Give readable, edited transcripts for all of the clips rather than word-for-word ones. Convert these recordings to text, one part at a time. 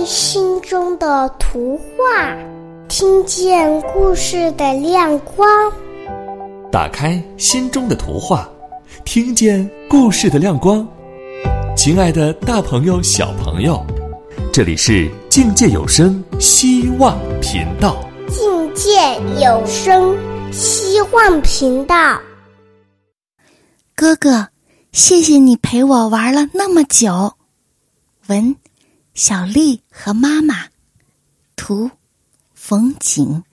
开心中的图画，听见故事的亮光。 打开心中的图画，听见故事的亮光。亲爱的大朋友小朋友，这里是境界有声希望频道。 境界有声希望频道。 哥哥，谢谢你陪我玩了那么久。文：小丽和妈妈，图：冯景。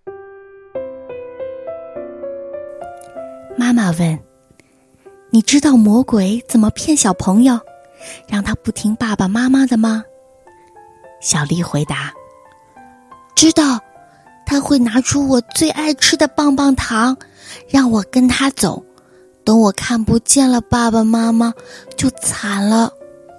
妈妈问：你知道魔鬼怎么骗小朋友，让他不听爸爸妈妈的吗？小丽回答：知道，他会拿出我最爱吃的棒棒糖，让我跟他走，等我看不见了爸爸妈妈就惨了。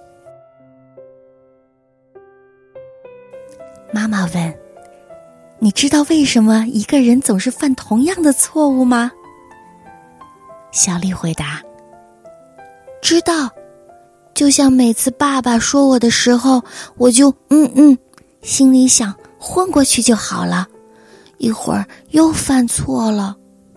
妈妈问：你知道为什么一个人总是犯同样的错误吗？小丽回答：知道，就像每次爸爸说我的时候，我就心里想混过去就好了，一会儿又犯错了。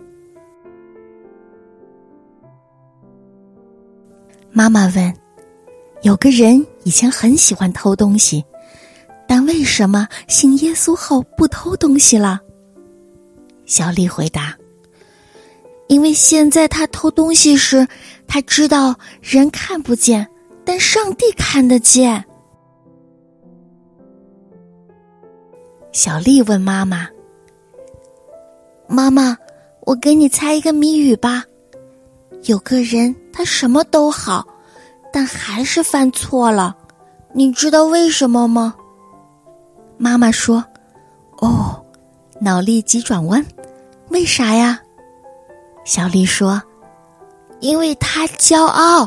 妈妈问：有个人以前很喜欢偷东西，但为什么信耶稣后不偷东西了？小丽回答：因为现在他偷东西时，他知道人看不见，但上帝看得见。小丽问妈妈：妈妈，我给你猜一个谜语吧。有个人他什么都好，但还是犯错了，你知道为什么吗？妈妈说：脑力急转弯，为啥呀？小丽说：因为他骄傲。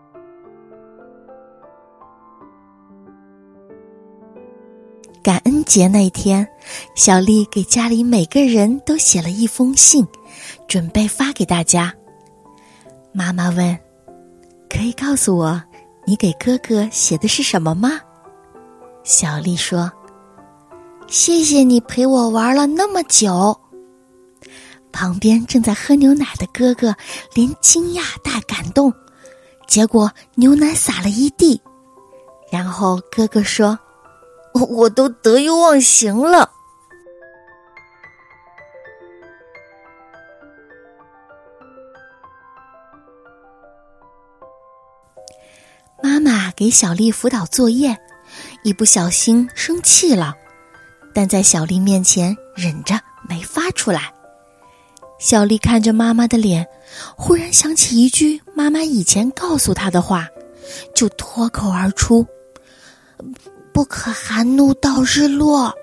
感恩节那天，小丽给家里每个人都写了一封信，准备发给大家。妈妈问：可以告诉我你给哥哥写的是什么吗？小丽说：谢谢你陪我玩了那么久。旁边正在喝牛奶的哥哥连惊讶带感动，结果牛奶洒了一地。然后哥哥说：我都得意忘形了。妈妈给小丽辅导作业，一不小心生气了，但在小丽面前忍着没发出来。小丽看着妈妈的脸，忽然想起一句妈妈以前告诉她的话，就脱口而出：不可含怒到日落。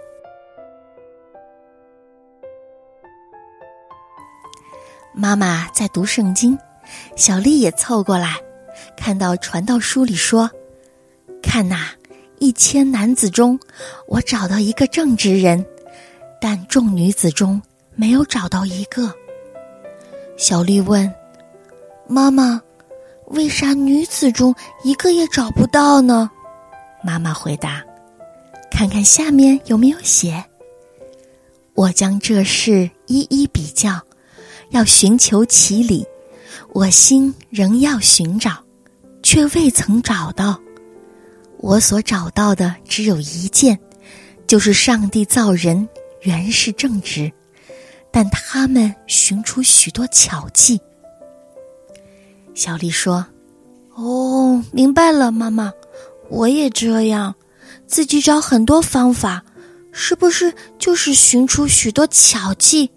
妈妈在读圣经，小丽也凑过来，看到传道书里说：看哪，1000男子中我找到一个正直人，但众女子中没有找到一个。小丽问：妈妈，为啥女子中一个也找不到呢？妈妈回答：看看下面有没有写，我将这事一一比较，要寻求其理，我心仍要寻找，却未曾找到。我所找到的只有一件，就是上帝造人原是正直，但他们寻出许多巧计。小丽说：明白了，妈妈，我也这样，自己找很多方法，是不是就是寻出许多巧计？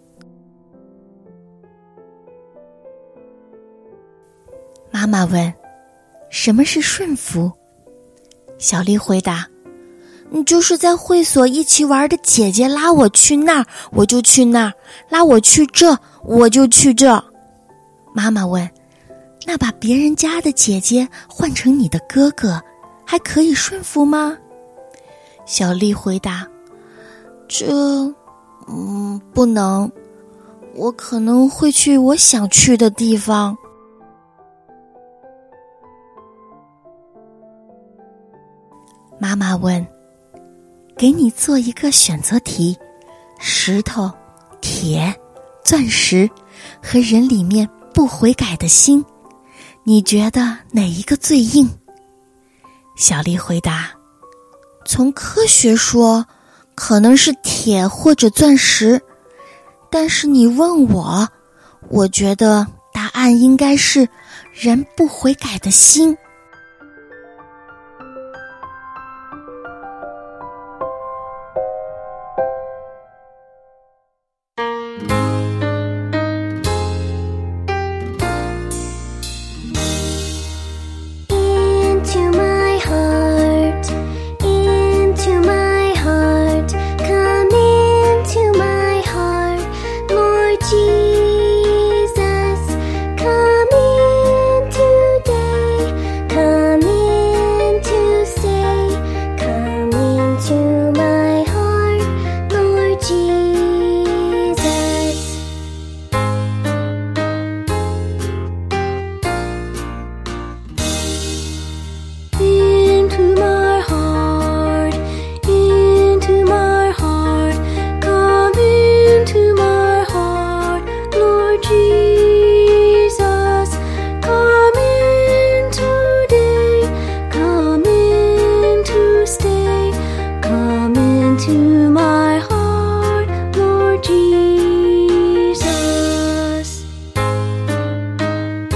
妈妈问：什么是顺服？小丽回答：就是在会所一起玩的姐姐拉我去那儿，我就去那儿；拉我去这，我就去这。妈妈问：那把别人家的姐姐换成你的哥哥，还可以顺服吗？小丽回答：不能，我可能会去我想去的地方。妈妈问： 给你做一个选择题：石头、铁、钻石和人里面不悔改的心，你觉得哪一个最硬？小丽回答：从科学说，可能是铁或者钻石，但是你问我，我觉得答案应该是人不悔改的心。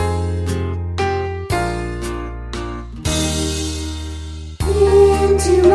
Into